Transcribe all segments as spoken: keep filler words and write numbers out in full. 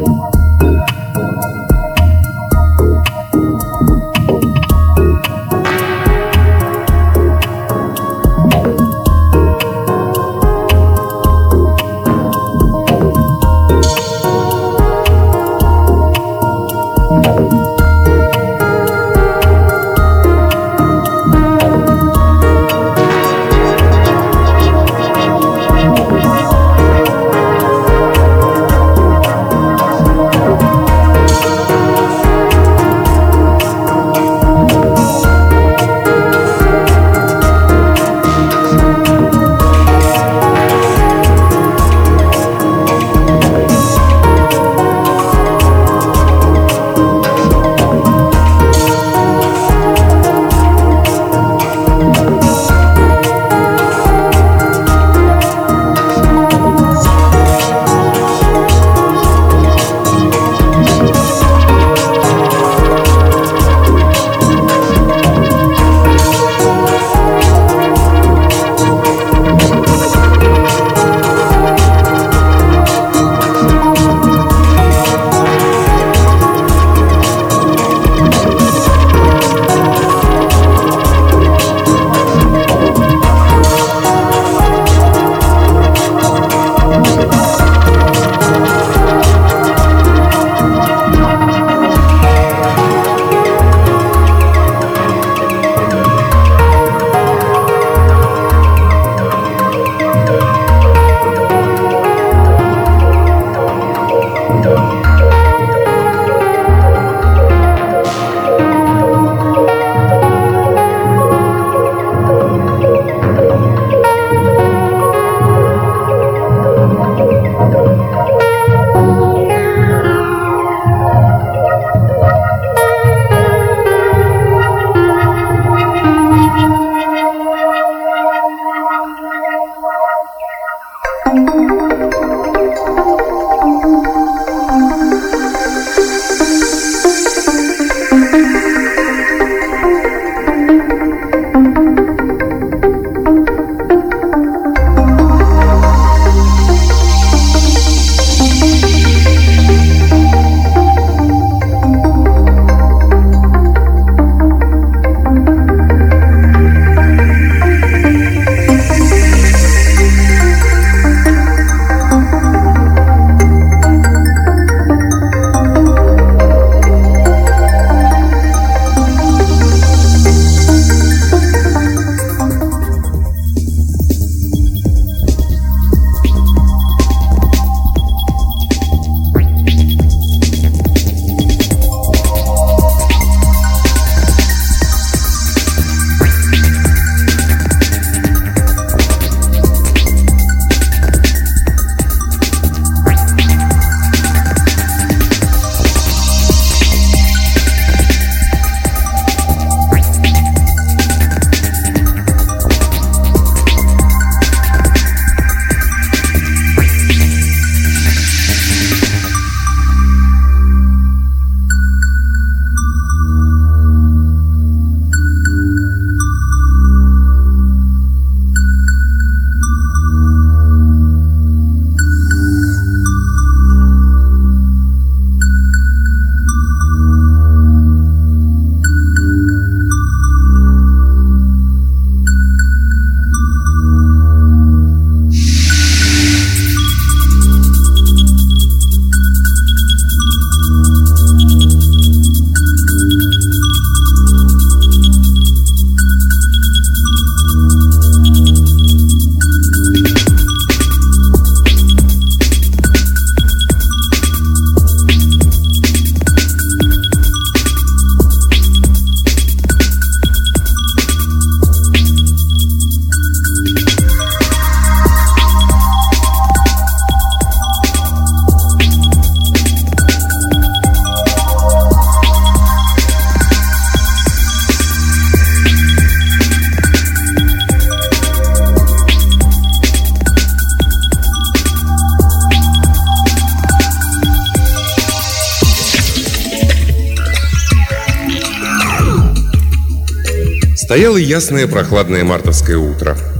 Стояло ясное прохладное мартовское утро.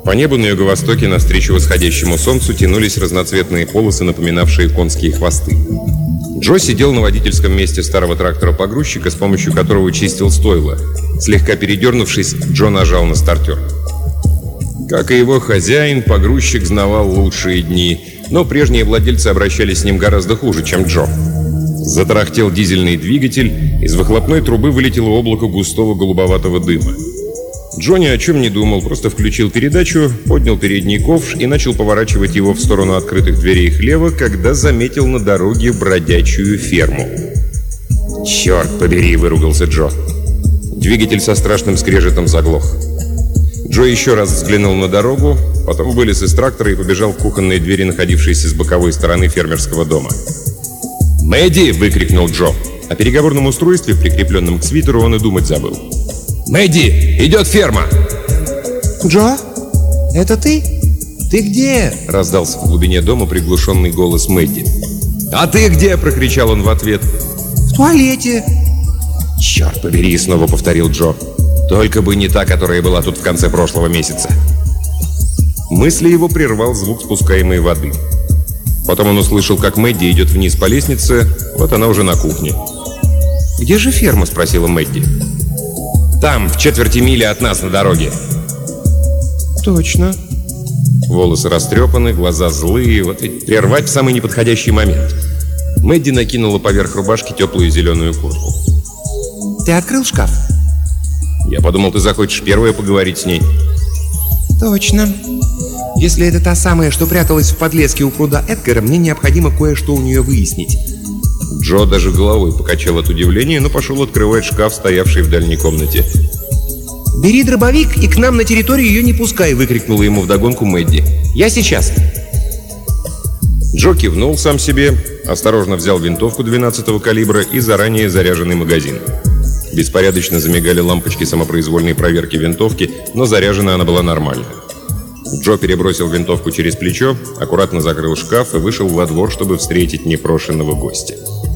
По небу на юго-востоке навстречу восходящему солнцу тянулись разноцветные полосы, напоминавшие конские хвосты. Джо сидел на водительском месте старого трактора-погрузчика, с помощью которого чистил стойло. Слегка передернувшись, Джо нажал на стартер. Как и его хозяин, погрузчик знавал лучшие дни, но прежние владельцы обращались с ним гораздо хуже, чем Джо. Затарахтел дизельный двигатель, из выхлопной трубы вылетело облако густого голубоватого дыма. Джо ни о чем не думал, просто включил передачу, поднял передний ковш и начал поворачивать его в сторону открытых дверей хлева, когда заметил на дороге бродячую ферму. «Черт побери!» — выругался Джо. Двигатель со страшным скрежетом заглох. Джо еще раз взглянул на дорогу, потом вылез из трактора и побежал к кухонной двери, находившейся с боковой стороны фермерского дома. «Мэдди!» — выкрикнул Джо. О переговорном устройстве, прикрепленном к свитеру, он и думать забыл. «Мэдди! Идет ферма!» «Джо? Это ты? Ты где?» — раздался в глубине дома приглушенный голос Мэдди. «А ты где?» — прокричал он в ответ. «В туалете!» «Черт побери!» — снова повторил Джо. «Только бы не та, которая была тут в конце прошлого месяца!» Мысли его прервал звук спускаемой воды. Потом он услышал, как Мэдди идет вниз по лестнице. Вот она уже на кухне. «Где же ферма?» — спросила Мэдди. «Там, в четверти мили от нас на дороге». «Точно». Волосы растрепаны, глаза злые. Вот ведь прервать в самый неподходящий момент. Мэдди накинула поверх рубашки теплую зеленую куртку. «Ты открыл шкаф?» «Я подумал, ты захочешь первая поговорить с ней». «Точно. Если это та самая, что пряталась в подлеске у пруда Эдгара, мне необходимо кое-что у нее выяснить». Джо даже головой покачал от удивления, но пошел открывать шкаф, стоявший в дальней комнате. «Бери дробовик и к нам на территорию ее не пускай!» — выкрикнула ему вдогонку Мэдди. «Я сейчас!» Джо кивнул сам себе, осторожно взял винтовку двенадцатого калибра и заранее заряженный магазин. Беспорядочно замигали лампочки самопроизвольной проверки винтовки, но заряжена она была нормально. Джо перебросил винтовку через плечо, аккуратно закрыл шкаф и вышел во двор, чтобы встретить непрошенного гостя.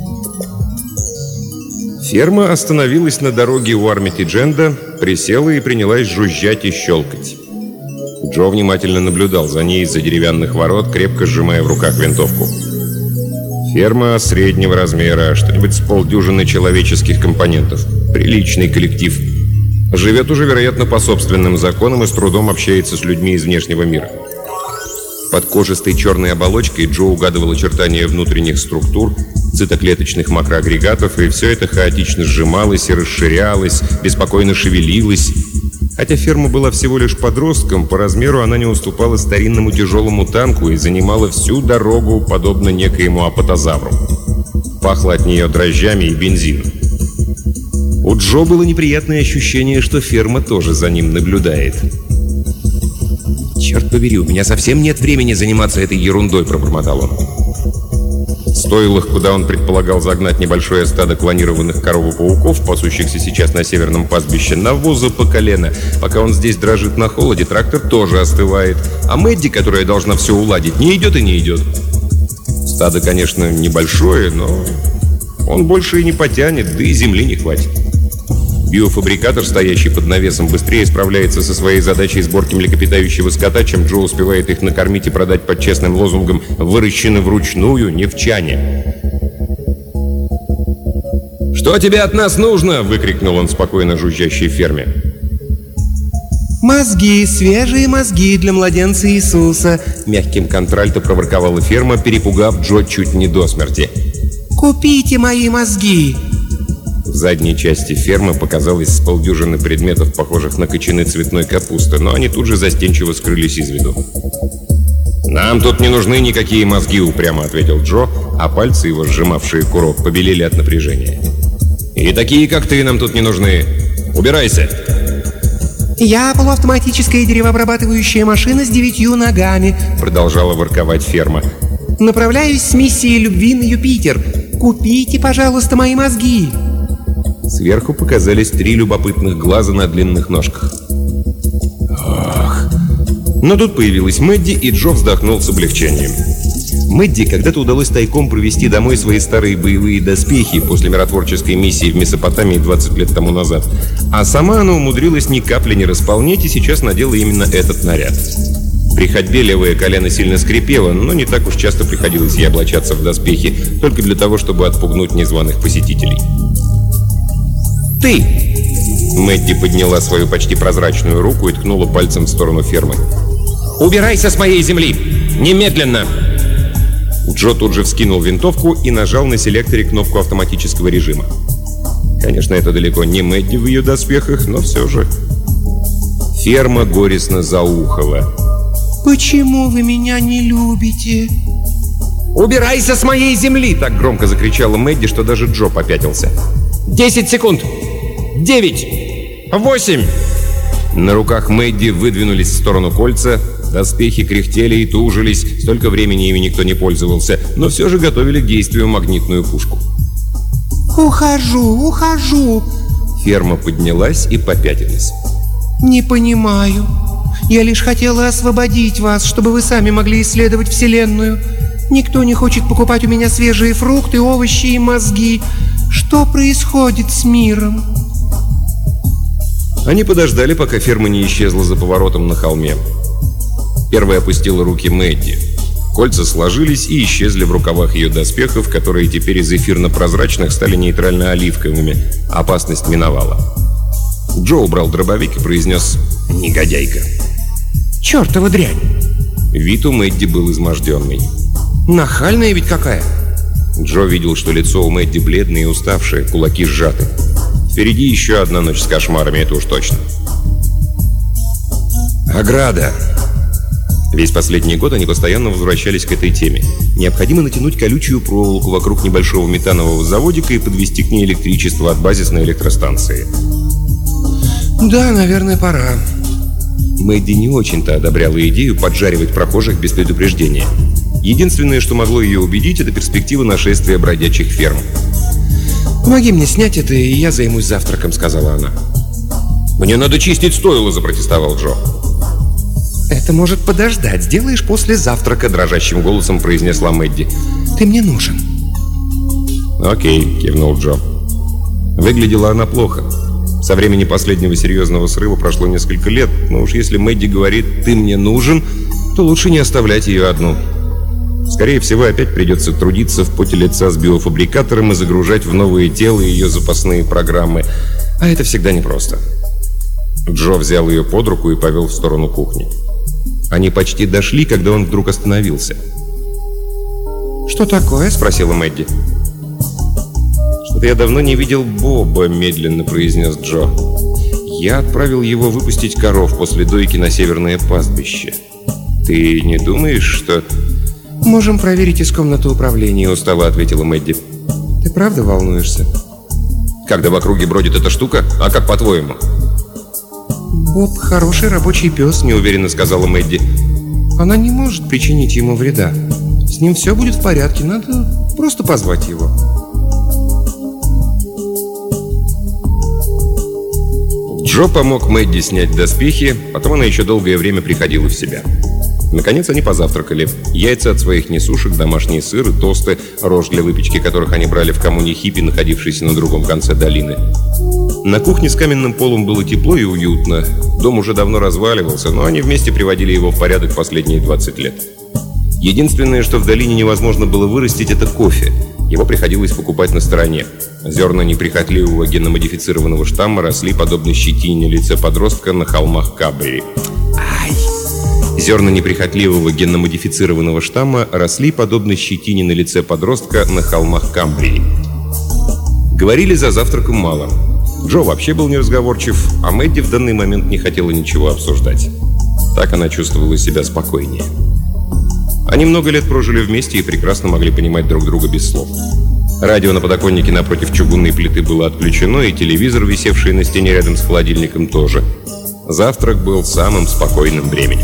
Ферма остановилась на дороге у Армитидженда, присела и принялась жужжать и щелкать. Джо внимательно наблюдал за ней из-за деревянных ворот, крепко сжимая в руках винтовку. Ферма среднего размера, что-нибудь с полдюжины человеческих компонентов. Приличный коллектив. Живет уже, вероятно, по собственным законам и с трудом общается с людьми из внешнего мира. Под кожистой черной оболочкой Джо угадывал очертания внутренних структур, цитоклеточных макроагрегатов, и все это хаотично сжималось и расширялось, беспокойно шевелилось. Хотя ферма была всего лишь подростком, по размеру она не уступала старинному тяжелому танку и занимала всю дорогу, подобно некоему апатозавру. Пахло от нее дрожжами и бензином. У Джо было неприятное ощущение, что ферма тоже за ним наблюдает. «Черт побери, у меня совсем нет времени заниматься этой ерундой», — пробормотал он. В стойлах, куда он предполагал загнать небольшое стадо клонированных коров-пауков, пасущихся сейчас на северном пастбище, навоза по колено. Пока он здесь дрожит на холоде, трактор тоже остывает. А Мэдди, которая должна все уладить, не идет и не идет. Стадо, конечно, небольшое, но он больше и не потянет, да и земли не хватит. Биофабрикатор, стоящий под навесом, быстрее справляется со своей задачей сборки млекопитающего скота, чем Джо успевает их накормить и продать под честным лозунгом «выращены вручную, не в чане». «Что тебе от нас нужно?» — выкрикнул он спокойно жужжащей ферме. «Мозги, свежие мозги для младенца Иисуса», — мягким контральто проворковала ферма, перепугав Джо чуть не до смерти. «Купите мои мозги!» В задней части фермы показалось с полдюжины предметов, похожих на кочаны цветной капусты, но они тут же застенчиво скрылись из виду. «Нам тут не нужны никакие мозги», — упрямо ответил Джо, а пальцы его, сжимавшие курок, побелели от напряжения. «И такие, как ты, нам тут не нужны. Убирайся!» «Я полуавтоматическая деревообрабатывающая машина с девятью ногами», — продолжала ворковать ферма. «Направляюсь с миссией любви на Юпитер. Купите, пожалуйста, мои мозги!» Сверху показались три любопытных глаза на длинных ножках. Ах! Но тут появилась Мэдди, и Джо вздохнул с облегчением. Мэдди когда-то удалось тайком провести домой свои старые боевые доспехи после миротворческой миссии в Месопотамии двадцать лет тому назад. А сама она умудрилась ни капли не располнеть и сейчас надела именно этот наряд. При ходьбе левое колено сильно скрипело, но не так уж часто приходилось ей облачаться в доспехи, только для того, чтобы отпугнуть незваных посетителей. «Ты!» Мэдди подняла свою почти прозрачную руку и ткнула пальцем в сторону фермы. «Убирайся с моей земли! Немедленно!» Джо тут же вскинул винтовку и нажал на селекторе кнопку автоматического режима. Конечно, это далеко не Мэдди в ее доспехах, но все же. Ферма горестно заухала. «Почему вы меня не любите?» «Убирайся с моей земли!» — так громко закричала Мэдди, что даже Джо попятился. «Десять секунд! Девять! Восемь!» На руках Мэдди выдвинулись в сторону кольца. Доспехи кряхтели и тужились, столько времени ими никто не пользовался, но все же готовили к действию магнитную пушку. «Ухожу, ухожу!» Ферма поднялась и попятилась. «Не понимаю. Я лишь хотела освободить вас, чтобы вы сами могли исследовать Вселенную. Никто не хочет покупать у меня свежие фрукты, овощи и мозги. Что происходит с миром?» Они подождали, пока ферма не исчезла за поворотом на холме. Первой опустила руки Мэдди. Кольца сложились и исчезли в рукавах ее доспехов, которые теперь из эфирно-прозрачных стали нейтрально-оливковыми. Опасность миновала. Джо убрал дробовик и произнес «Негодяйка». «Чертова дрянь!» Вид у Мэдди был изможденный. «Нахальная ведь какая!» Джо видел, что лицо у Мэдди бледное и уставшее, кулаки сжаты. Впереди еще одна ночь с кошмарами, это уж точно. Ограда. Весь последний год они постоянно возвращались к этой теме. Необходимо натянуть колючую проволоку вокруг небольшого метанового заводика и подвести к ней электричество от базисной электростанции. «Да, наверное, пора». Мэдди не очень-то одобряла идею поджаривать прохожих без предупреждения. Единственное, что могло ее убедить, это перспектива нашествия бродячих ферм. «Помоги мне снять это, и я займусь завтраком», — сказала она. «Мне надо чистить стойло», — запротестовал Джо. «Это может подождать. Сделаешь после завтрака», — дрожащим голосом произнесла Мэдди. «Ты мне нужен». «Окей», — кивнул Джо. Выглядела она плохо. Со времени последнего серьезного срыва прошло несколько лет, но уж если Мэдди говорит «ты мне нужен», то лучше не оставлять ее одну. Скорее всего, опять придется трудиться в поте лица с биофабрикатором и загружать в новые тела ее запасные программы. А это всегда непросто. Джо взял ее под руку и повел в сторону кухни. Они почти дошли, когда он вдруг остановился. «Что такое?» — спросила Мэдди. «Что-то я давно не видел Боба», — медленно произнес Джо. «Я отправил его выпустить коров после дойки на северное пастбище. Ты не думаешь, что...» «Можем проверить из комнаты управления», — устало ответила Мэдди. «Ты правда волнуешься?» «Когда в округе бродит эта штука? А как по-твоему?» «Боб хороший рабочий пес», — неуверенно сказала Мэдди. «Она не может причинить ему вреда. С ним все будет в порядке, надо просто позвать его». Джо помог Мэдди снять доспехи, потом она еще долгое время приходила в себя. Наконец они позавтракали. Яйца от своих несушек, домашний сыр и тосты, рожь для выпечки которых они брали в коммуне хиппи, находившейся на другом конце долины. На кухне с каменным полом было тепло и уютно. Дом уже давно разваливался, но они вместе приводили его в порядок последние двадцать лет. Единственное, что в долине невозможно было вырастить, это кофе. Его приходилось покупать на стороне. Зерна неприхотливого генномодифицированного штамма росли подобно щетине на лице подростка на холмах Кабрии. Ай! Зерна неприхотливого генномодифицированного штамма росли подобно щетине на лице подростка на холмах Камбрии. Говорили за завтраком мало. Джо вообще был неразговорчив, а Мэдди в данный момент не хотела ничего обсуждать. Так она чувствовала себя спокойнее. Они много лет прожили вместе и прекрасно могли понимать друг друга без слов. Радио на подоконнике напротив чугунной плиты было отключено, и телевизор, висевший на стене рядом с холодильником, тоже. Завтрак был самым спокойным временем.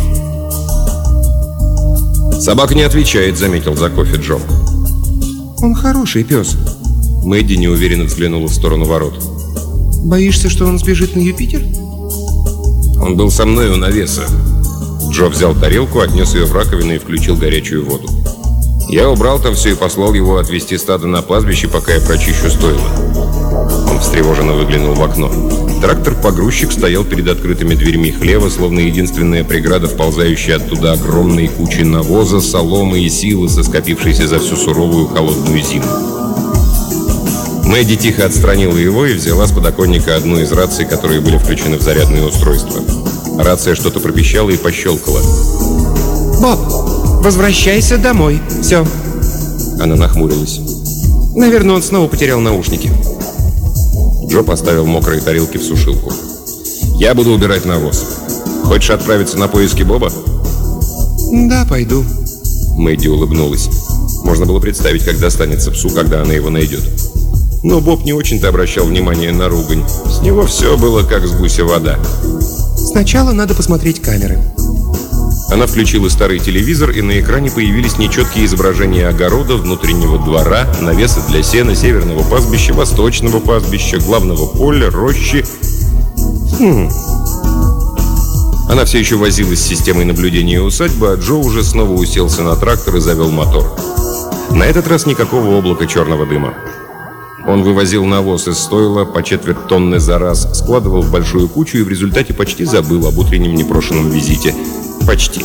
«Собака не отвечает», — заметил за кофе Джо. «Он хороший пес». Мэдди неуверенно взглянула в сторону ворот. «Боишься, что он сбежит на Юпитер?» «Он был со мной у навеса». Джо взял тарелку, отнес ее в раковину и включил горячую воду. Я убрал там все и послал его отвезти стадо на пастбище, пока я прочищу стойло. Он встревоженно выглянул в окно. Трактор-погрузчик стоял перед открытыми дверьми хлева, словно единственная преграда, вползающая оттуда огромной кучей навоза, соломы и силы, скопившейся за всю суровую холодную зиму. Мэдди тихо отстранила его и взяла с подоконника одну из раций, которые были включены в зарядное устройство. Рация что-то пропищала и пощелкала. «Боб, возвращайся домой. Все». Она нахмурилась. Наверное, он снова потерял наушники. Джо поставил мокрые тарелки в сушилку. «Я буду убирать навоз. Хочешь отправиться на поиски Боба?» «Да, пойду». Мэдди улыбнулась. Можно было представить, как достанется псу, когда она его найдет. Но Боб не очень-то обращал внимание на ругань. С него все было как с гуся вода. «Сначала надо посмотреть камеры». Она включила старый телевизор, и на экране появились нечеткие изображения огорода, внутреннего двора, навеса для сена, северного пастбища, восточного пастбища, главного поля, рощи. Хм. Она все еще возилась с системой наблюдения усадьбы, а Джо уже снова уселся на трактор и завел мотор. На этот раз никакого облака черного дыма. Он вывозил навоз из стойла по четверть тонны за раз, складывал в большую кучу и в результате почти забыл об утреннем непрошенном визите. Почти.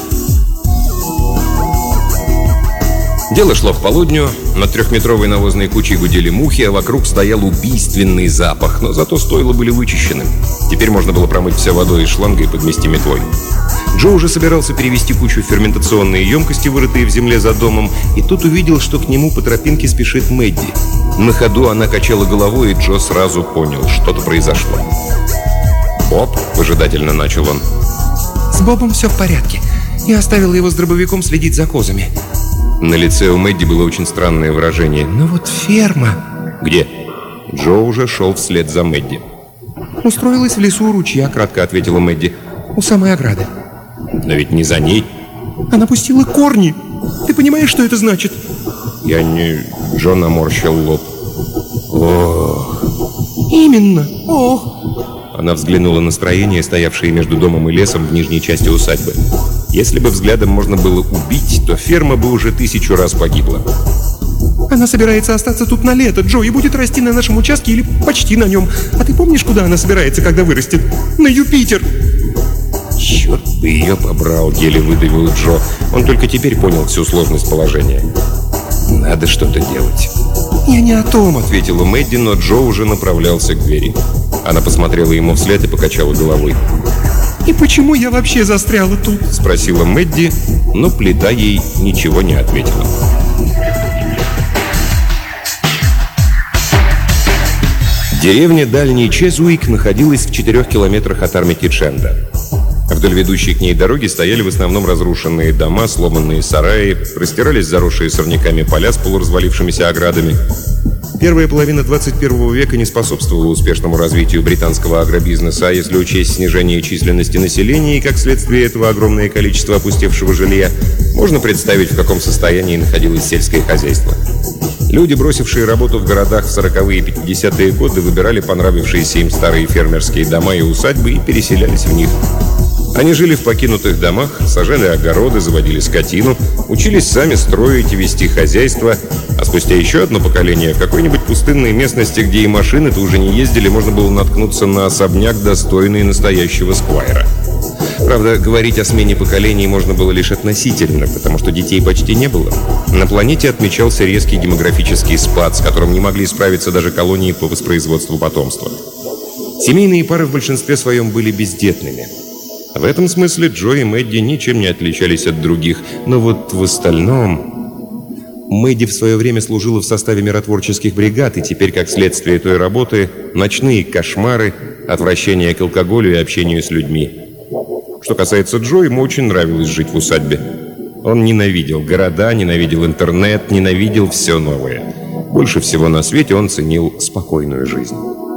Дело шло к полудню, над трехметровой навозной кучей гудели мухи, а вокруг стоял убийственный запах, но зато стойла были вычищены. Теперь можно было промыть все водой из шланга и подмести метлой. Джо уже собирался перевести кучу в ферментационные емкости, вырытые в земле за домом, и тут увидел, что к нему по тропинке спешит Мэдди. На ходу она качала головой, и Джо сразу понял, что-то произошло. «Боб», — выжидательно начал он. «С Бобом все в порядке. Я оставила его с дробовиком следить за козами». На лице у Мэдди было очень странное выражение. «Но вот ферма...» «Где?» Джо уже шел вслед за Мэдди. «Устроилась в лесу у ручья», — кратко ответила Мэдди. «У самой ограды». «Но ведь не за ней». «Она пустила корни. Ты понимаешь, что это значит?» «Я не...» Джо наморщил лоб. «Ох...» «Именно. Ох...» Она взглянула на строения, стоявшие между домом и лесом в нижней части усадьбы. Если бы взглядом можно было убить, то ферма бы уже тысячу раз погибла. «Она собирается остаться тут на лето, Джо, и будет расти на нашем участке или почти на нем. А ты помнишь, куда она собирается, когда вырастет? На Юпитер!» «Черт бы ее побрал!» — еле выдавил Джо. Он только теперь понял всю сложность положения. «Надо что-то делать». «Я не о том», — ответила Мэдди, но Джо уже направлялся к двери. Она посмотрела ему вслед и покачала головой. «И почему я вообще застряла тут?» — спросила Мэдди, но плита ей ничего не ответила. Деревня Дальний Чезуик находилась в четырех километрах от Армитидженда. Вдоль ведущей к ней дороги стояли в основном разрушенные дома, сломанные сараи, простирались заросшие сорняками поля с полуразвалившимися оградами. Первая половина двадцать первого века не способствовала успешному развитию британского агробизнеса, а если учесть снижение численности населения и, как следствие этого, огромное количество опустевшего жилья, можно представить, в каком состоянии находилось сельское хозяйство. Люди, бросившие работу в городах в сороковые и пятидесятые годы, выбирали понравившиеся им старые фермерские дома и усадьбы и переселялись в них. Они жили в покинутых домах, сажали огороды, заводили скотину, учились сами строить и вести хозяйство, а спустя еще одно поколение в какой-нибудь пустынной местности, где и машины-то уже не ездили, можно было наткнуться на особняк, достойный настоящего сквайра. Правда, говорить о смене поколений можно было лишь относительно, потому что детей почти не было. На планете отмечался резкий демографический спад, с которым не могли справиться даже колонии по воспроизводству потомства. Семейные пары в большинстве своем были бездетными. В этом смысле Джо и Мэдди ничем не отличались от других, но вот в остальном... Мэдди в свое время служила в составе миротворческих бригад, и теперь, как следствие той работы, ночные кошмары, отвращение к алкоголю и общению с людьми. Что касается Джо, ему очень нравилось жить в усадьбе. Он ненавидел города, ненавидел интернет, ненавидел все новое. Больше всего на свете он ценил спокойную жизнь.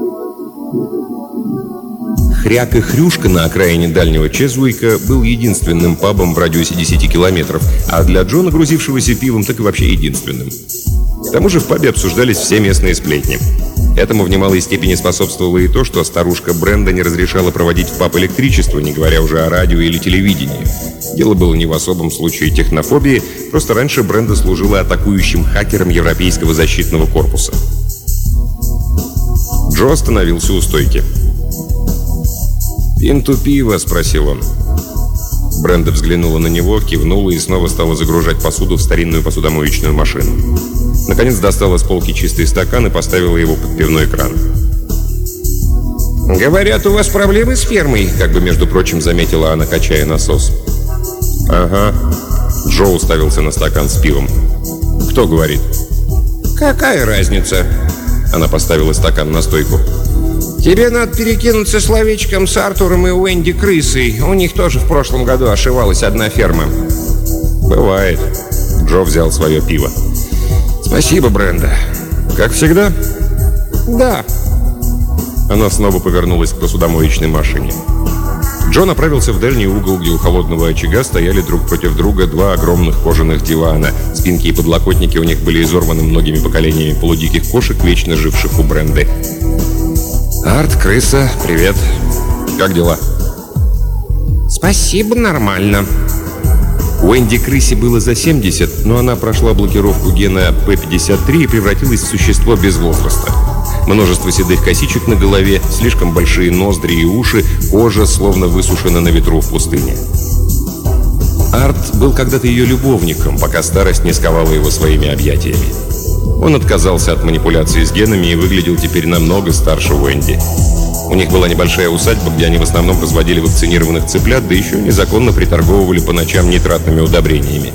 Хряк и Хрюшка на окраине Дальнего Чезуика был единственным пабом в радиусе десяти километров, а для Джона, грузившегося пивом, так и вообще единственным. К тому же в пабе обсуждались все местные сплетни. Этому в немалой степени способствовало и то, что старушка Бренда не разрешала проводить в паб электричество, не говоря уже о радио или телевидении. Дело было не в особом случае технофобии, просто раньше Бренда служила атакующим хакером Европейского защитного корпуса. Джо остановился у стойки. «Пинту пива?» — спросил он. Бренда взглянула на него, кивнула и снова стала загружать посуду в старинную посудомоечную машину. Наконец достала с полки чистый стакан и поставила его под пивной кран. «Говорят, у вас проблемы с фермой», — как бы, между прочим, заметила она, качая насос. «Ага». Джо уставился на стакан с пивом. «Кто говорит?» «Какая разница?» Она поставила стакан на стойку. «Тебе надо перекинуться словечком с Артуром и Уэнди Крысой. У них тоже в прошлом году ошивалась одна ферма». «Бывает». Джо взял свое пиво. «Спасибо, Бренда. Как всегда?» «Да». Она снова повернулась к посудомоечной машине. Джо направился в дальний угол, где у холодного очага стояли друг против друга два огромных кожаных дивана. Спинки и подлокотники у них были изорваны многими поколениями полудиких кошек, вечно живших у Бренды. «Арт, крыса, привет. Как дела?» «Спасибо, нормально». Уэнди Крысе было за семьдесят, но она прошла блокировку гена пэ пятьдесят три и превратилась в существо без возраста. Множество седых косичек на голове, слишком большие ноздри и уши, кожа словно высушена на ветру в пустыне. Арт был когда-то ее любовником, пока старость не сковала его своими объятиями. Он отказался от манипуляции с генами и выглядел теперь намного старше Уэнди. У них была небольшая усадьба, где они в основном разводили вакцинированных цыплят, да еще незаконно приторговывали по ночам нитратными удобрениями.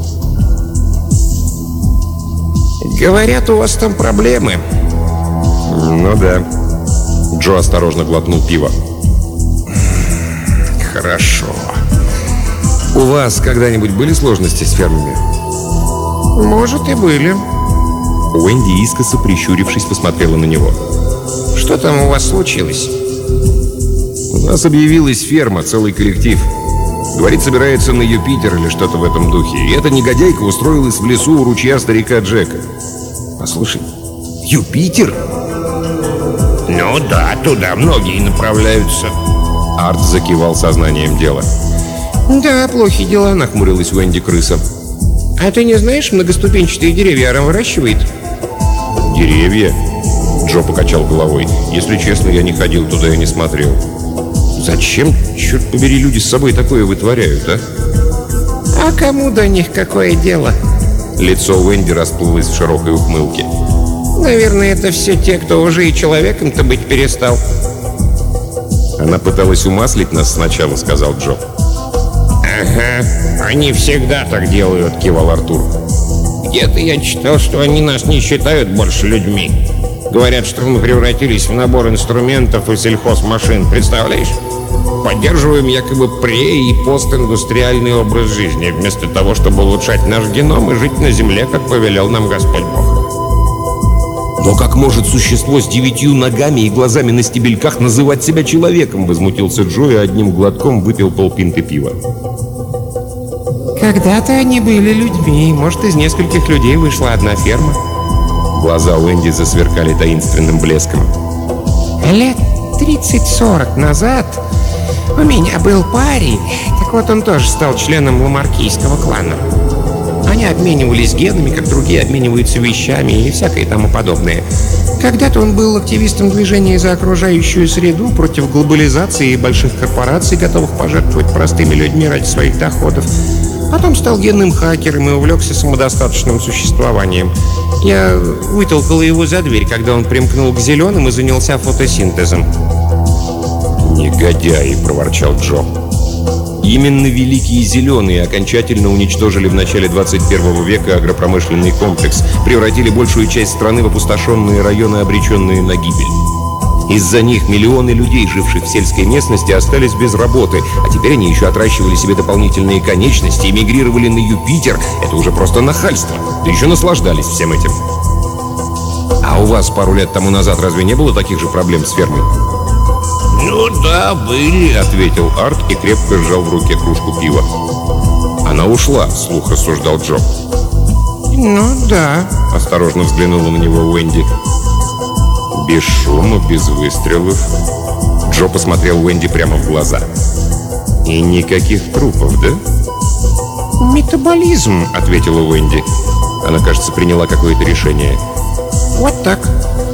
«Говорят, у вас там проблемы». «Ну да». Джо осторожно глотнул пиво. «Хорошо. У вас когда-нибудь были сложности с фермами?» «Может, и были». Уэнди, искоса прищурившись, посмотрела на него. «Что там у вас случилось?» «У нас объявилась ферма, целый коллектив. Говорит, собирается на Юпитер или что-то в этом духе. И эта негодяйка устроилась в лесу у ручья старика Джека». «Послушай, Юпитер?» «Ну да, туда многие направляются». Арт закивал сознанием дела. «Да, плохие дела», — нахмурилась Уэнди Крыса. «А ты не знаешь, многоступенчатые деревья Арам выращивает?» «Деревья?» Джо покачал головой. «Если честно, я не ходил туда и не смотрел. Зачем, черт побери, люди с собой такое вытворяют, а?» «А кому до них какое дело?» Лицо Уэнди расплылось в широкой ухмылке. «Наверное, это все те, кто уже и человеком-то быть перестал». «Она пыталась умаслить нас сначала», — сказал Джо. «Ага, они всегда так делают», — кивал Артур. «Где-то я читал, что они нас не считают больше людьми. Говорят, что мы превратились в набор инструментов и сельхозмашин, представляешь? Поддерживаем якобы пре- и постиндустриальный образ жизни, вместо того, чтобы улучшать наш геном и жить на земле, как повелел нам Господь Бог». «Но как может существо с девятью ногами и глазами на стебельках называть себя человеком?» — возмутился Джо и одним глотком выпил полпинты пива. «Когда-то они были людьми. Может, из нескольких людей вышла одна ферма». Глаза Уэнди засверкали таинственным блеском. «Лет тридцать-сорок назад у меня был парень. Так вот, он тоже стал членом ламаркийского клана. Они обменивались генами, как другие обмениваются вещами и всякое тому подобное. Когда-то он был активистом движения за окружающую среду, против глобализации и больших корпораций, готовых пожертвовать простыми людьми ради своих доходов. Потом стал генным хакером и увлекся самодостаточным существованием. Я вытолкала его за дверь, когда он примкнул к зеленым и занялся фотосинтезом». «Негодяи!» — проворчал Джо. Именно Великие Зеленые окончательно уничтожили в начале двадцать первого века агропромышленный комплекс, превратили большую часть страны в опустошенные районы, обреченные на гибель. Из-за них миллионы людей, живших в сельской местности, остались без работы, а теперь они еще отращивали себе дополнительные конечности, эмигрировали на Юпитер. Это уже просто нахальство. Да еще наслаждались всем этим. А у вас пару лет тому назад разве не было таких же проблем с фермой? «Ну да, были», — ответил Арт и крепко сжал в руке кружку пива. «Она ушла», — вслух рассуждал Джо. «Ну да», — осторожно взглянула на него Уэнди. Без шума, без выстрелов. Джо посмотрел Уэнди прямо в глаза. И никаких трупов, да? «Метаболизм», — ответила Уэнди. Она, кажется, приняла какое-то решение. «Вот так».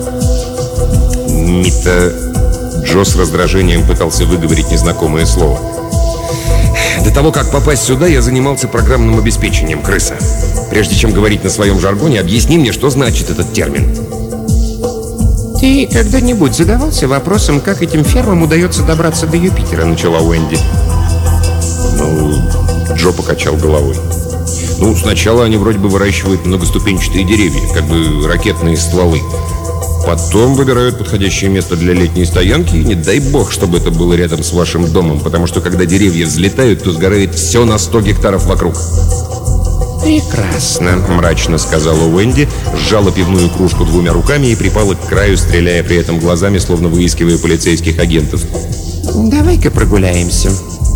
«Мета...» Джо с раздражением пытался выговорить незнакомое слово. «До того, как попасть сюда, я занимался программным обеспечением, крыса. Прежде чем говорить на своем жаргоне, объясни мне, что значит этот термин». «Ты когда-нибудь задавался вопросом, как этим фермам удается добраться до Юпитера?» — начала Уэнди. Ну, Джо покачал головой. Ну, сначала они вроде бы выращивают многоступенчатые деревья, как бы ракетные стволы. Потом выбирают подходящее место для летней стоянки, и не дай бог, чтобы это было рядом с вашим домом, потому что когда деревья взлетают, то сгорает все на сто гектаров вокруг. «Прекрасно», — мрачно сказала Уэнди, сжала пивную кружку двумя руками и припала к краю, стреляя при этом глазами, словно выискивая полицейских агентов. «Давай-ка прогуляемся».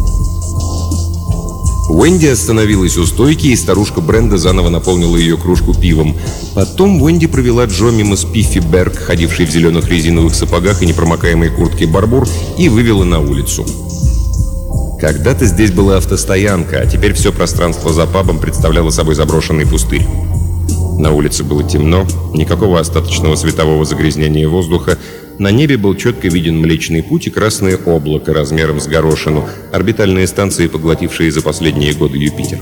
Уэнди остановилась у стойки, и старушка Бренда заново наполнила ее кружку пивом. Потом Уэнди провела Джо мимо Спиффи Берг, ходившей в зеленых резиновых сапогах и непромокаемой куртке Барбур, и вывела на улицу. Когда-то здесь была автостоянка, а теперь все пространство за пабом представляло собой заброшенный пустырь. На улице было темно, никакого остаточного светового загрязнения воздуха. На небе был четко виден Млечный Путь и красное облако размером с горошину, орбитальные станции, поглотившие за последние годы Юпитер.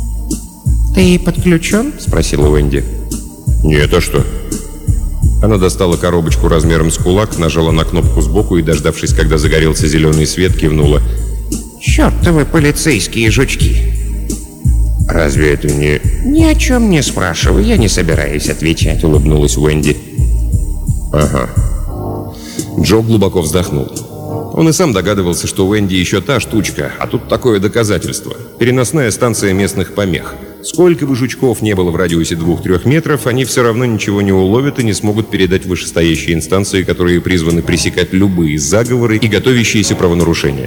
«Ты подключен?» — спросила Уэнди. «Нет, а что?» Она достала коробочку размером с кулак, нажала на кнопку сбоку и, дождавшись, когда загорелся зеленый свет, кивнула. «Чертовы полицейские жучки!» «Разве это не...» «Ни о чем не спрашивай, я не собираюсь отвечать», — улыбнулась Уэнди. «Ага». Джо глубоко вздохнул. Он и сам догадывался, что Уэнди еще та штучка, а тут такое доказательство. Переносная станция местных помех. Сколько бы жучков не было в радиусе двух-трех метров, они все равно ничего не уловят и не смогут передать вышестоящие инстанции, которые призваны пресекать любые заговоры и готовящиеся правонарушения.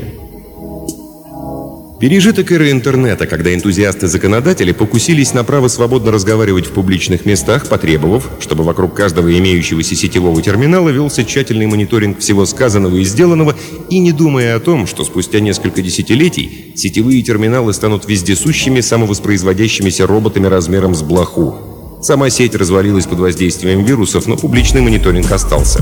Пережиток эры интернета, когда энтузиасты-законодатели покусились на право свободно разговаривать в публичных местах, потребовав, чтобы вокруг каждого имеющегося сетевого терминала велся тщательный мониторинг всего сказанного и сделанного, и не думая о том, что спустя несколько десятилетий сетевые терминалы станут вездесущими самовоспроизводящимися роботами размером с блоху. Сама сеть развалилась под воздействием вирусов, но публичный мониторинг остался.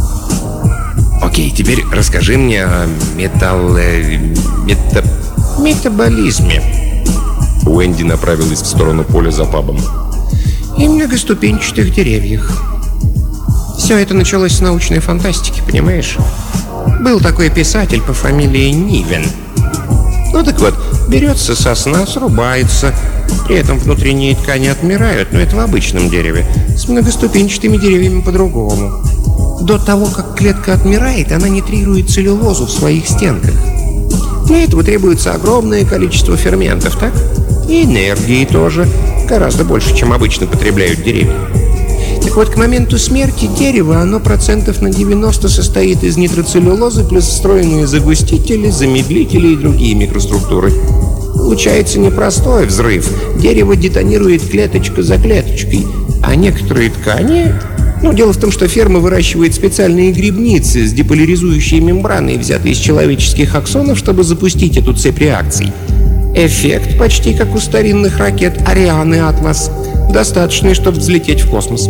«Окей, теперь расскажи мне о металл... мета... метаболизме». Уэнди направилась в сторону поля за пабом. «И многоступенчатых деревьях. Все это началось с научной фантастики, понимаешь? Был такой писатель по фамилии Нивен. Ну так вот, берется сосна, срубается, при этом внутренние ткани отмирают, но это в обычном дереве. С многоступенчатыми деревьями по-другому. До того, как клетка отмирает, она нитрирует целлюлозу в своих стенках. Для этого требуется огромное количество ферментов, так? И энергии тоже. Гораздо больше, чем обычно потребляют деревья. Так вот, к моменту смерти дерева, оно процентов на девяносто состоит из нитроцеллюлозы, плюс встроенные загустители, замедлители и другие микроструктуры. Получается непростой взрыв. Дерево детонирует клеточка за клеточкой. А некоторые ткани... Ну, дело в том, что ферма выращивает специальные грибницы с деполяризующей мембраной, взятые из человеческих аксонов, чтобы запустить эту цепь реакций. Эффект почти как у старинных ракет «Ариан» и «Атлас», достаточный, чтобы взлететь в космос.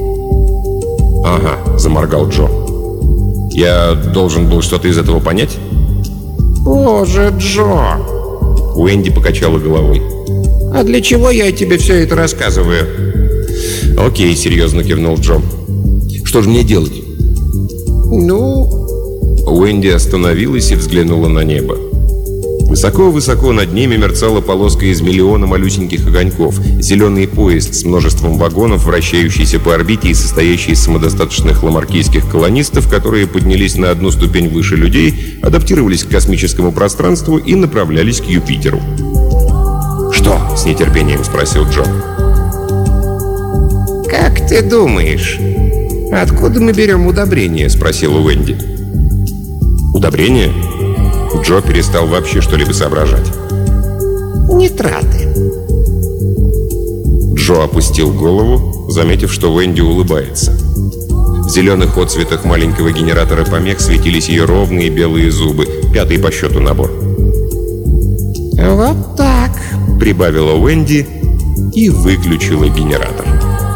«Ага», — заморгал Джо. «Я должен был что-то из этого понять?» «Боже, Джо!» Уэнди покачала головой. «А для чего я тебе все это рассказываю?» «Окей», — серьезно кивнул Джо. «Что же мне делать?» «Ну...» Уэнди остановилась и взглянула на небо. Высоко-высоко над ними мерцала полоска из миллиона малюсеньких огоньков. Зеленый поезд с множеством вагонов, вращающийся по орбите и состоящий из самодостаточных ламаркийских колонистов, которые поднялись на одну ступень выше людей, адаптировались к космическому пространству и направлялись к Юпитеру. «Что?» — с нетерпением спросил Джо. «Как ты думаешь, откуда мы берем удобрения?» — спросила Уэнди. «Удобрения?» Джо перестал вообще что-либо соображать. «Нитраты». Джо опустил голову, заметив, что Уэнди улыбается. В зеленых отцветах маленького генератора помех светились ее ровные белые зубы. Пятый по счету набор. «Вот так», — прибавила Уэнди и выключила генератор.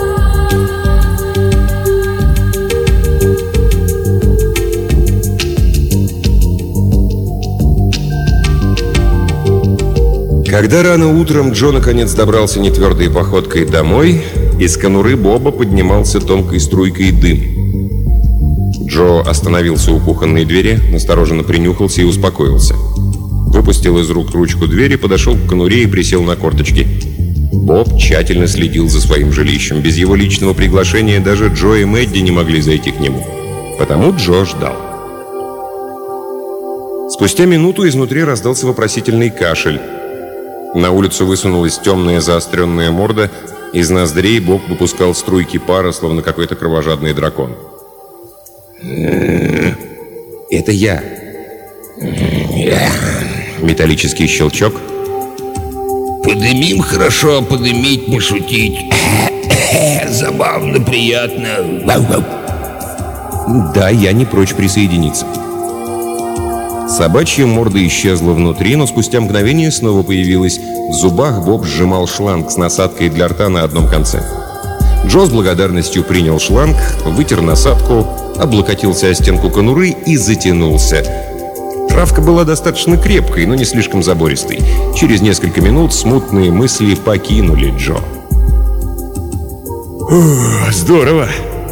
Когда рано утром Джо наконец добрался нетвердой походкой домой, из конуры Боба поднимался тонкой струйкой дым. Джо остановился у кухонной двери, настороженно принюхался и успокоился. Выпустил из рук ручку двери, подошел к конуре и присел на корточки. Боб тщательно следил за своим жилищем. Без его личного приглашения даже Джо и Мэдди не могли зайти к нему. Потому Джо ждал. Спустя минуту изнутри раздался вопросительный кашель. На улицу высунулась темная заостренная морда. Из ноздрей Боб выпускал струйки пара, словно какой-то кровожадный дракон. «Это я». Металлический щелчок. «Подымим хорошо, подымить, не шутить. Забавно, приятно». «Да, я не прочь присоединиться». Собачья морда исчезла внутри, но спустя мгновение снова появилась. В зубах Боб сжимал шланг с насадкой для рта на одном конце. Джо с благодарностью принял шланг, вытер насадку, облокотился о стенку конуры и затянулся. Травка была достаточно крепкой, но не слишком забористой. Через несколько минут смутные мысли покинули Джо. «Здорово!»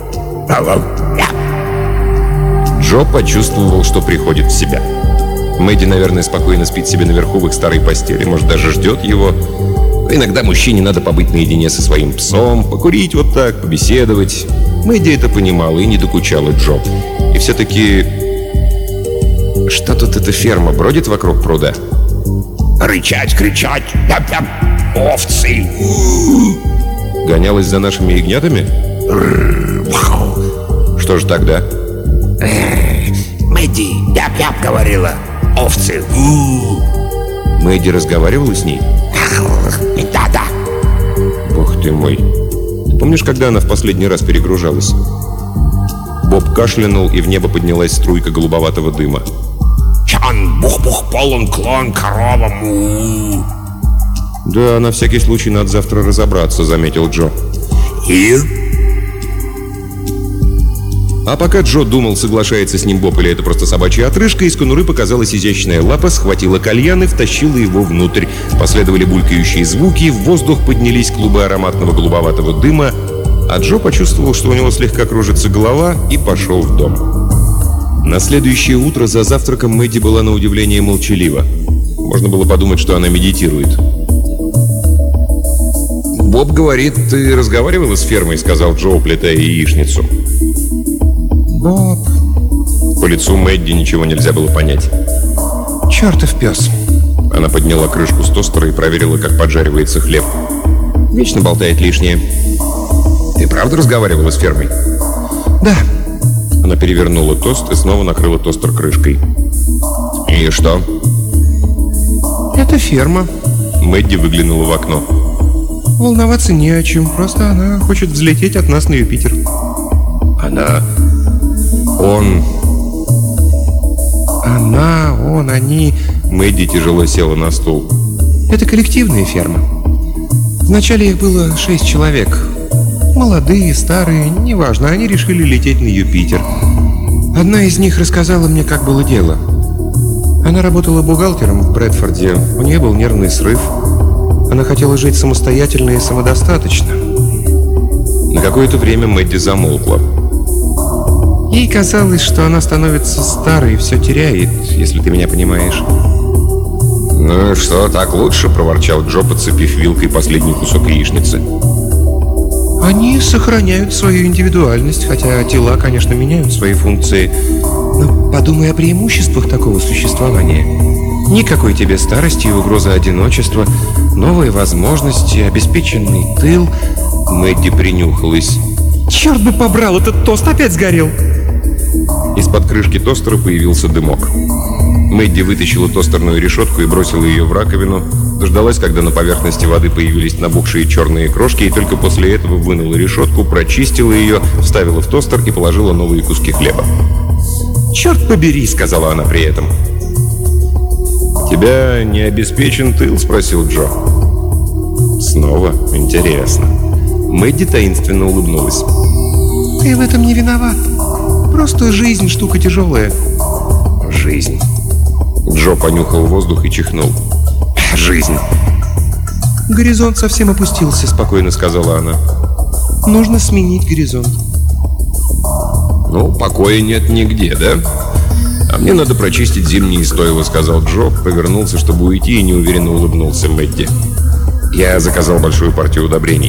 Джо почувствовал, что приходит в себя. Мэдди, наверное, спокойно спит себе наверху в их старой постели, может, даже ждет его. Но иногда мужчине надо побыть наедине со своим псом, покурить вот так, побеседовать. Мэдди это понимала и не докучала Джо. И все-таки... Что тут эта ферма бродит вокруг пруда? Рычать, кричать, ляп-ляп, овцы. Гонялась за нашими ягнятами? Что же тогда? Мэдди, ляп-ляп говорила. Овцы. Мэдди разговаривала с ней? Да-да. Бог ты мой. Ты помнишь, когда она в последний раз перегружалась? Боб кашлянул, и в небо поднялась струйка голубоватого дыма. Чан, бух-бух, полон клон, корова, му. Да, на всякий случай надо завтра разобраться, заметил Джо. И? А пока Джо думал, соглашается с ним Боб или это просто собачья отрыжка, из конуры показалась изящная лапа, схватила кальян и втащила его внутрь. Последовали булькающие звуки, в воздух поднялись клубы ароматного голубоватого дыма, а Джо почувствовал, что у него слегка кружится голова, и пошел в дом. На следующее утро за завтраком Мэдди была на удивление молчалива. Можно было подумать, что она медитирует. «Боб говорит, ты разговаривала с фермой?» — сказал Джо, уплетая яичницу. «Боб...» По лицу Мэдди ничего нельзя было понять. «Чертов пес!» Она подняла крышку с тостера и проверила, как поджаривается хлеб. Вечно болтает лишнее. «Ты правда разговаривала с фермой?» «Да». Она перевернула тост и снова накрыла тостер крышкой. «И что?» «Это ферма». Мэдди выглянула в окно. «Волноваться не о чем, просто она хочет взлететь от нас на Юпитер». «Она... он...» «Она, он, они...» Мэдди тяжело села на стул. «Это коллективная ферма. Вначале их было шесть человек. Молодые, старые, неважно, они решили лететь на Юпитер. Одна из них рассказала мне, как было дело. Она работала бухгалтером в Брэдфорде, у нее был нервный срыв. Она хотела жить самостоятельно и самодостаточно». На какое-то время Мэдди замолкла. Ей казалось, что она становится старой и все теряет, если ты меня понимаешь. «Ну что, так лучше?» — проворчал Джо, подцепив вилкой последний кусок яичницы. Они сохраняют свою индивидуальность, хотя тела, конечно, меняют свои функции. Но подумай о преимуществах такого существования. Никакой тебе старости и угрозы одиночества, новые возможности, обеспеченный тыл. Мэдди принюхалась. Черт бы побрал, этот тост опять сгорел. Из-под крышки тостера появился дымок. Мэдди вытащила тостерную решетку и бросила ее в раковину, дождалась, когда на поверхности воды появились набухшие черные крошки, и только после этого вынула решетку, прочистила ее, вставила в тостер и положила новые куски хлеба. «Черт побери!» — сказала она при этом. «Тебя не обеспечен тыл?» — спросил Джо. «Снова? Интересно». Мэдди таинственно улыбнулась. «Ты в этом не виноват. Просто жизнь штука тяжелая». «Жизнь». Джо понюхал воздух и чихнул. «Жизнь». «Горизонт совсем опустился», — спокойно сказала она. «Нужно сменить горизонт». «Ну, покоя нет нигде, да? А мне надо прочистить зимние стойла», — сказал Джо, повернулся, чтобы уйти, и неуверенно улыбнулся Мэдди. «Я заказал большую партию удобрений».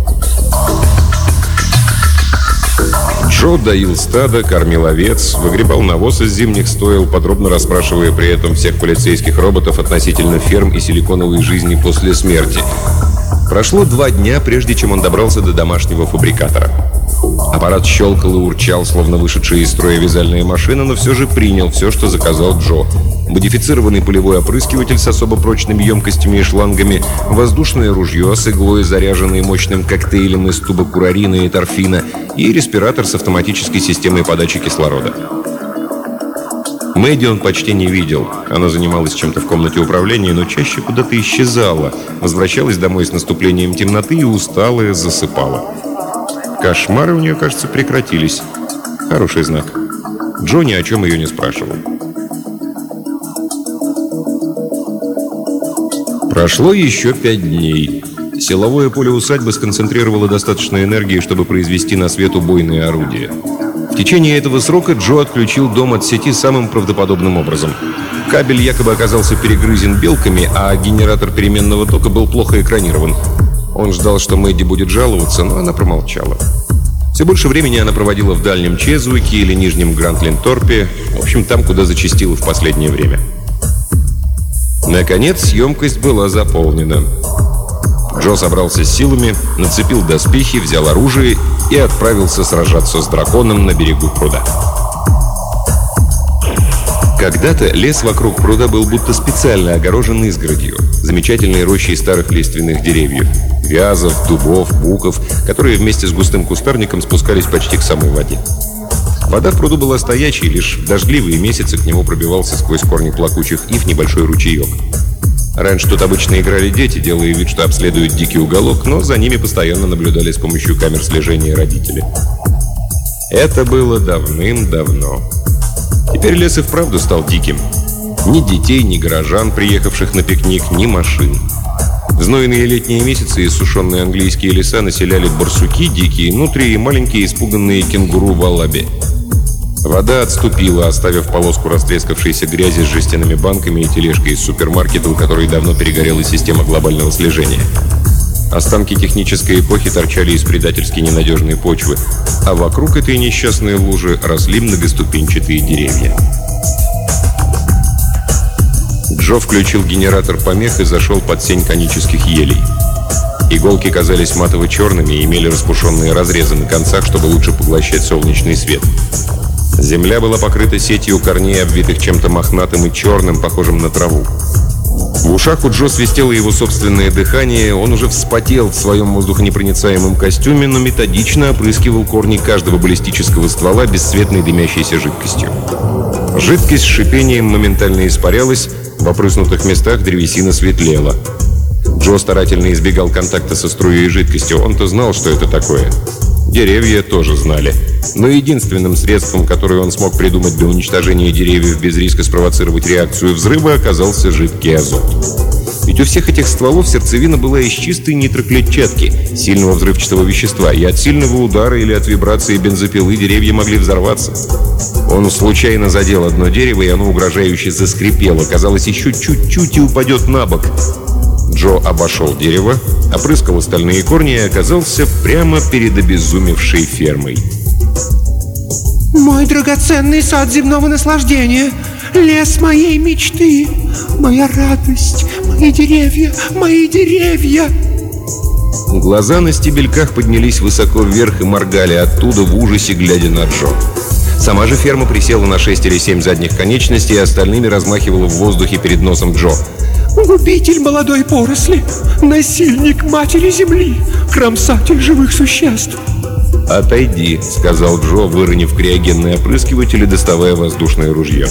Джо доил стадо, кормил овец, выгребал навоз из зимних стойл, подробно расспрашивая при этом всех полицейских роботов относительно ферм и силиконовой жизни после смерти. Прошло два дня, прежде чем он добрался до домашнего фабрикатора. Аппарат щелкал и урчал, словно вышедшая из строя вязальная машина, но все же принял все, что заказал Джо. Модифицированный полевой опрыскиватель с особо прочными емкостями и шлангами, воздушное ружье с иглой, заряженной мощным коктейлем из тубокурарина и торфина, и респиратор с автоматической системой подачи кислорода. Мэдди он почти не видел. Она занималась чем-то в комнате управления, но чаще куда-то исчезала, возвращалась домой с наступлением темноты и усталая засыпала. Кошмары у нее, кажется, прекратились. Хороший знак. Джо ни о чем ее не спрашивал. Прошло еще пять дней. Силовое поле усадьбы сконцентрировало достаточно энергии, чтобы произвести на свет убойные орудия. В течение этого срока Джо отключил дом от сети самым правдоподобным образом. Кабель якобы оказался перегрызен белками, а генератор переменного тока был плохо экранирован. Он ждал, что Мэдди будет жаловаться, но она промолчала. Все больше времени она проводила в дальнем Чезуике или нижнем Гранд-Ленторпе, в общем, там, куда зачастила в последнее время. Наконец, емкость была заполнена. Джо собрался с силами, нацепил доспехи, взял оружие и отправился сражаться с драконом на берегу пруда. Когда-то лес вокруг пруда был будто специально огорожен изгородью, замечательной рощей старых лиственных деревьев, вязов, дубов, буков, которые вместе с густым кустарником спускались почти к самой воде. Вода в пруду была стоячей, лишь в дождливые месяцы к нему пробивался сквозь корни плакучих ив небольшой ручеек. Раньше тут обычно играли дети, делая вид, что обследуют дикий уголок, но за ними постоянно наблюдали с помощью камер слежения родители. Это было давным-давно. Теперь лес и вправду стал диким. Ни детей, ни горожан, приехавших на пикник, ни машин. В знойные летние месяцы иссушенные английские леса населяли барсуки, дикие нутрии и маленькие испуганные кенгуру-валаби. Вода отступила, оставив полоску растрескавшейся грязи с жестяными банками и тележкой из супермаркета, у которой давно перегорела система глобального слежения. Останки технической эпохи торчали из предательски ненадежной почвы, а вокруг этой несчастной лужи росли многоступенчатые деревья. Джо включил генератор помех и зашел под сень конических елей. Иголки казались матово-черными и имели распушенные разрезы на концах, чтобы лучше поглощать солнечный свет. Земля была покрыта сетью корней, обвитых чем-то мохнатым и черным, похожим на траву. В ушах у Джо свистело его собственное дыхание, он уже вспотел в своем воздухонепроницаемом костюме, но методично опрыскивал корни каждого баллистического ствола бесцветной дымящейся жидкостью. Жидкость с шипением моментально испарялась, в опрыснутых местах древесина светлела. Джо старательно избегал контакта со струей жидкости, он-то знал, что это такое. Деревья тоже знали. Но единственным средством, которое он смог придумать для уничтожения деревьев без риска спровоцировать реакцию взрыва, оказался жидкий азот. Ведь у всех этих стволов сердцевина была из чистой нитроклетчатки, сильного взрывчатого вещества, и от сильного удара или от вибрации бензопилы деревья могли взорваться. Он случайно задел одно дерево, и оно угрожающе заскрипело. Казалось, еще чуть-чуть и упадет на бок. Джо обошел дерево, опрыскал остальные корни и оказался прямо перед обезумевшей фермой. «Мой драгоценный сад земного наслаждения, лес моей мечты, моя радость, мои деревья, мои деревья!» Глаза на стебельках поднялись высоко вверх и моргали оттуда в ужасе, глядя на Джо. Сама же ферма присела на шесть или семь задних конечностей и остальными размахивала в воздухе перед носом Джо. Губитель молодой поросли, насильник матери земли, кромсатель живых существ. «Отойди», — сказал Джо, выронив криогенный опрыскиватель и доставая воздушное ружье.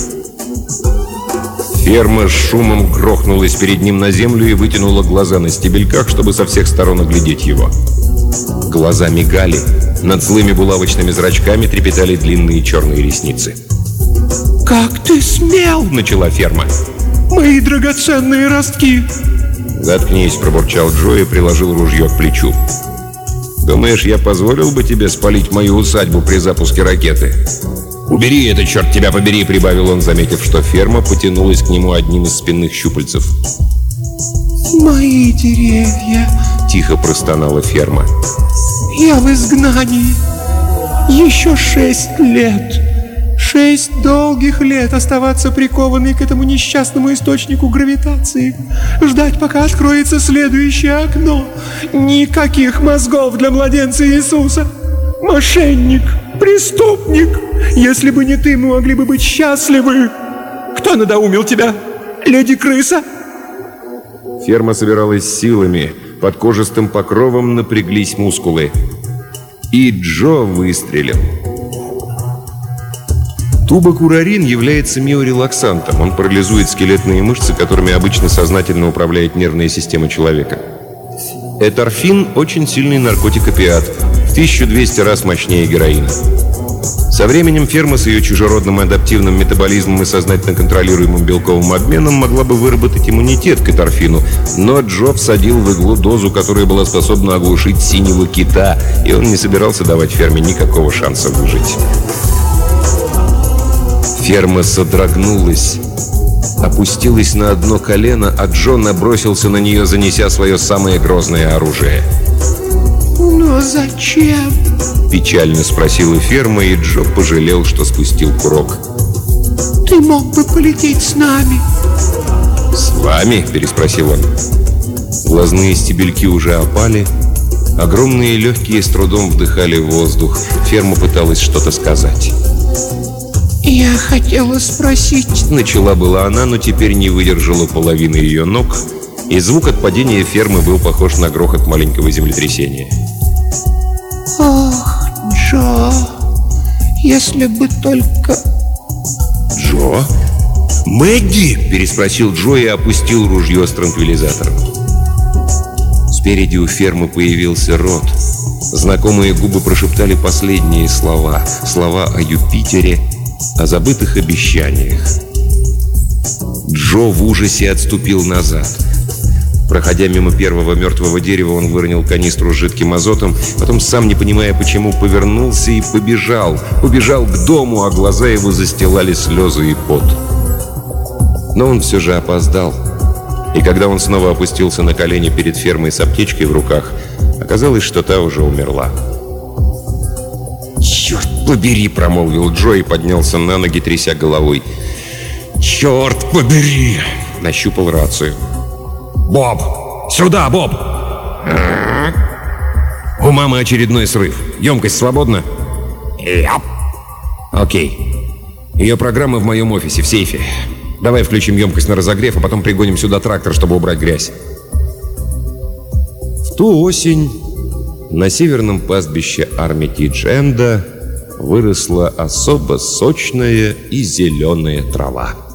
Ферма с шумом грохнулась перед ним на землю и вытянула глаза на стебельках, чтобы со всех сторон оглядеть его. Глаза мигали, над злыми булавочными зрачками трепетали длинные черные ресницы. «Как ты смел!» — начала ферма. «Мои драгоценные ростки!» «Заткнись», — пробурчал Джо и приложил ружье к плечу. «Думаешь, я позволил бы тебе спалить мою усадьбу при запуске ракеты?» «Убери это, черт тебя побери!» — прибавил он, заметив, что ферма потянулась к нему одним из спинных щупальцев. «Мои деревья!» — тихо простонала ферма. «Я в изгнании! Еще шесть лет! Шесть долгих лет оставаться прикованной к этому несчастному источнику гравитации! Ждать, пока откроется следующее окно! Никаких мозгов для младенца Иисуса! Мошенник! Преступник! Если бы не ты, мы могли бы быть счастливы! Кто надоумил тебя? Леди-крыса?» Ферма собиралась силами. Под кожистым покровом напряглись мускулы. И Джо выстрелил. Тубокурарин является миорелаксантом. Он парализует скелетные мышцы, которыми обычно сознательно управляет нервная система человека. Эторфин – очень сильный наркотик-опиат, в тысячу двести раз мощнее героина. Со временем ферма с ее чужеродным адаптивным метаболизмом и сознательно контролируемым белковым обменом могла бы выработать иммунитет к эторфину, но Джо всадил в иглу дозу, которая была способна оглушить синего кита, и он не собирался давать ферме никакого шанса выжить. Ферма содрогнулась, опустилась на одно колено, а Джо набросился на нее, занеся свое самое грозное оружие. «Но зачем?» — печально спросила ферма, и Джо пожалел, что спустил курок. «Ты мог бы полететь с нами!» «С вами?» — переспросил он. Глазные стебельки уже опали, огромные легкие с трудом вдыхали воздух. Ферма пыталась что-то сказать. «Я хотела спросить...» Начала была она, но теперь не выдержала половины ее ног, и звук от падения фермы был похож на грохот маленького землетрясения. «Ох, Джо, если бы только...» «Джо? Мэгги?» — переспросил Джо и опустил ружье с транквилизатором. Спереди у фермы появился Рот. Знакомые губы прошептали последние слова. Слова о Юпитере, о забытых обещаниях. Джо в ужасе отступил назад. Проходя мимо первого мертвого дерева, он выронил канистру с жидким азотом, потом, сам не понимая почему, повернулся и побежал. Побежал к дому, а глаза его застилали слезы и пот. Но он все же опоздал. И когда он снова опустился на колени перед фермой с аптечкой в руках, оказалось, что та уже умерла. «Черт побери!» — промолвил Джо и поднялся на ноги, тряся головой. «Черт побери!» — нащупал рацию. «Боб! Сюда, Боб!» «У мамы очередной срыв. Емкость свободна?» Яп. «Окей. Ее программа в моем офисе, в сейфе. Давай включим емкость на разогрев, а потом пригоним сюда трактор, чтобы убрать грязь». В ту осень на северном пастбище Армитидж-Энда выросла особо сочная и зеленая трава.